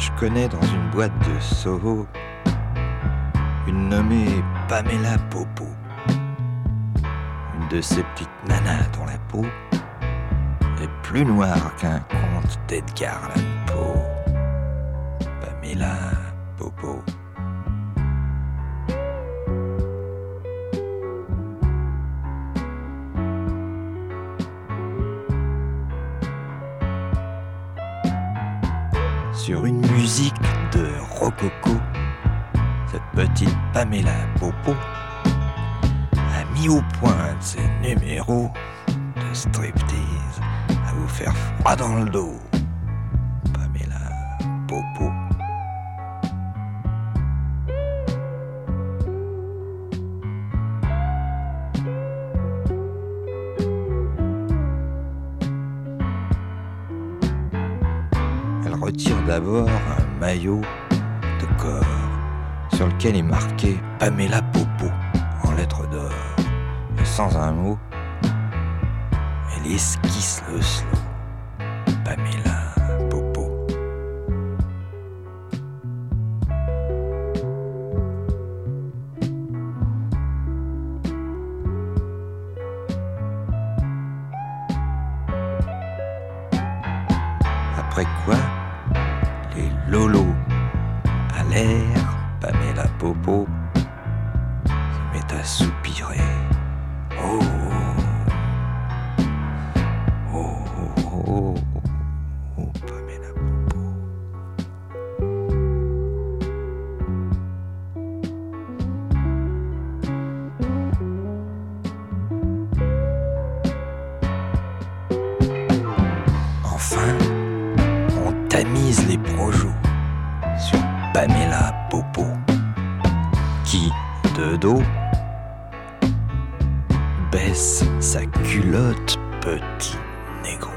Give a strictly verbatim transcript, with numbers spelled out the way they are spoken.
Je connais dans une boîte de Soho une nommée Pamela Popo, une de ces petites nanas dont la peau est plus noire qu'un conte d'Edgar Allan Poe. Pamela Popo. Sur une musique de rococo, cette petite Pamela Popo a mis au point ses numéros de striptease à vous faire froid dans le dos. Pamela Popo. Elle retire d'abord un maillot de corps sur lequel est marqué Pamela Popo en lettres d'or. Et sans un mot, elle esquisse le slow. Pamela Popo. Après quoi, les lolos à l'air, Pamela Popo se met à soupirer. Oh, oh, oh, oh, oh, oh, Pamela Popo. Enfin, on tamise les projos sur Pamela Popo, qui, de dos, baisse sa culotte petit négro.